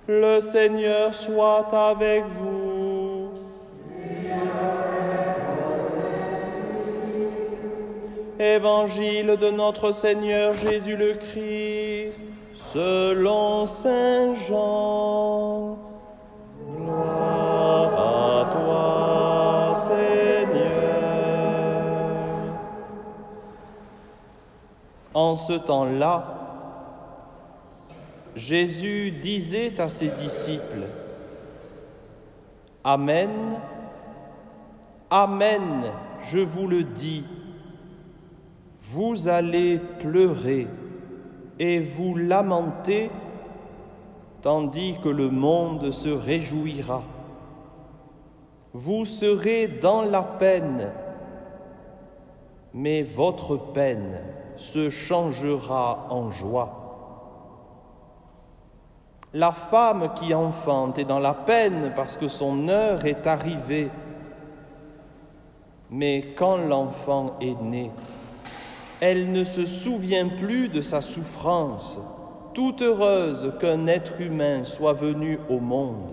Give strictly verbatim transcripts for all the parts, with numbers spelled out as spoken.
Le Seigneur soit avec vous. Évangile de notre Seigneur Jésus le Christ, selon Saint Jean. Gloire à toi, Seigneur. En ce temps-là, Jésus disait à ses disciples: Amen, Amen, je vous le dis, vous allez pleurer et vous lamenter, tandis que le monde se réjouira. Vous serez dans la peine, mais votre peine se changera en joie. La femme qui enfante est dans la peine parce que son heure est arrivée. Mais quand l'enfant est né, elle ne se souvient plus de sa souffrance, toute heureuse qu'un être humain soit venu au monde.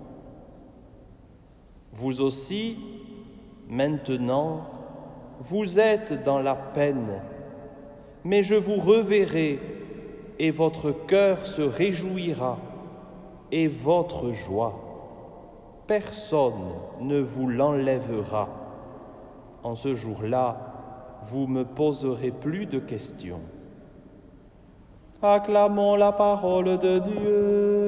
Vous aussi, maintenant, vous êtes dans la peine, mais je vous reverrai et votre cœur se réjouira et votre joie. Personne ne vous l'enlèvera. En ce jour-là, vous me poserez plus de questions. Acclamons la parole de Dieu.